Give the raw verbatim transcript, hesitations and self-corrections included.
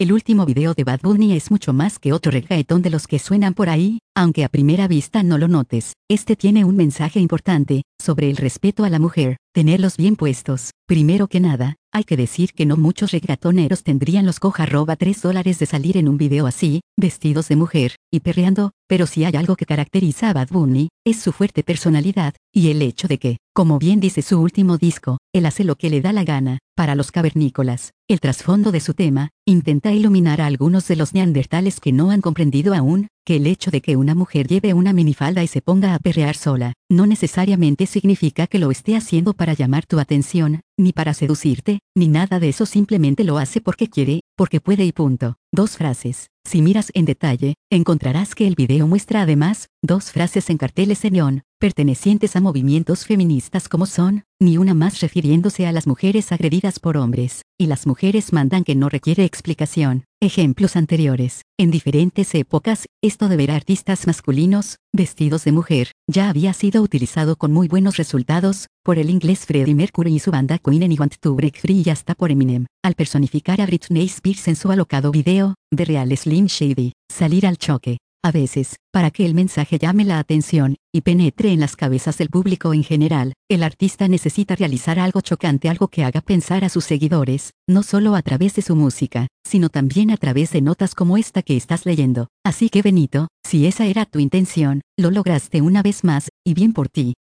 el último video de Bad Bunny es mucho más que otro reggaetón de los que suenan por ahí, aunque a primera vista no lo notes. Este tiene un mensaje importante, sobre el respeto a la mujer, tenerlos bien puestos. Primero que nada, hay que decir que no muchos reggaetoneros tendrían los coja arroba tres dólares de salir en un video así, vestidos de mujer, y perreando, pero si hay algo que caracteriza a Bad Bunny, es su fuerte personalidad, y el hecho de que, como bien dice su último disco, él hace lo que le da la gana. Para los cavernícolas, el trasfondo de su tema, intenta iluminar a algunos de los neandertales que no han comprendido aún, que el hecho de que una mujer lleve una minifalda y se ponga a perrear sola, no necesariamente significa que lo esté haciendo para llamar tu atención, ni para seducirte, ni nada de eso, simplemente lo hace porque quiere, porque puede y punto. Dos frases. Si miras en detalle, encontrarás que el video muestra además, dos frases en carteles en neón, pertenecientes a movimientos feministas como son, ni una más refiriéndose a las mujeres agredidas por hombres, y las mujeres mandan, que no requiere explicación. Ejemplos anteriores. En diferentes épocas, esto de ver a artistas masculinos, vestidos de mujer, ya había sido utilizado con muy buenos resultados, por el inglés Freddie Mercury y su banda Queen en I Want to Break Free, y hasta por Eminem, al personificar a Britney Spears en su alocado video, de Real Slim Shady. Salir al choque. A veces, para que el mensaje llame la atención, y penetre en las cabezas del público en general, el artista necesita realizar algo chocante, algo que haga pensar a sus seguidores, no solo a través de su música, sino también a través de notas como esta que estás leyendo. Así que Benito, si esa era tu intención, lo lograste una vez más, y bien por ti.